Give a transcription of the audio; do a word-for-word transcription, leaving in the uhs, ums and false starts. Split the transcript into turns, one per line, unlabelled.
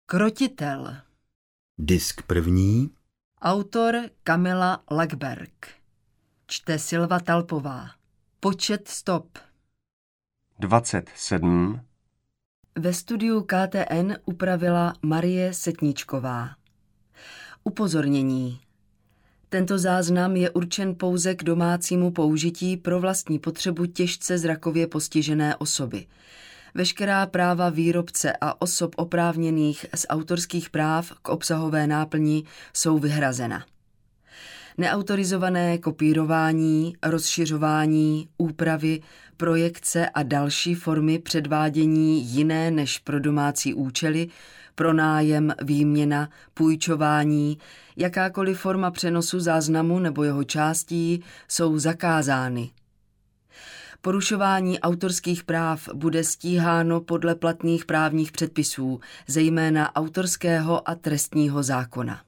Krotitel.
Disk první.
Autor Kamila Lackberg. Čte Silva Talpová. Počet stop.
dvacet sedm.
Ve studiu K T N upravila Marie Setníčková. Upozornění. Tento záznam je určen pouze k domácímu použití pro vlastní potřebu těžce zrakově postižené osoby. Veškerá práva výrobce a osob oprávněných z autorských práv k obsahové náplni jsou vyhrazena. Neautorizované kopírování, rozšiřování, úpravy, projekce a další formy předvádění jiné než pro domácí účely, pronájem, výměna, půjčování, jakákoliv forma přenosu záznamu nebo jeho částí jsou zakázány. Porušování autorských práv bude stíháno podle platných právních předpisů, zejména autorského a trestního zákona.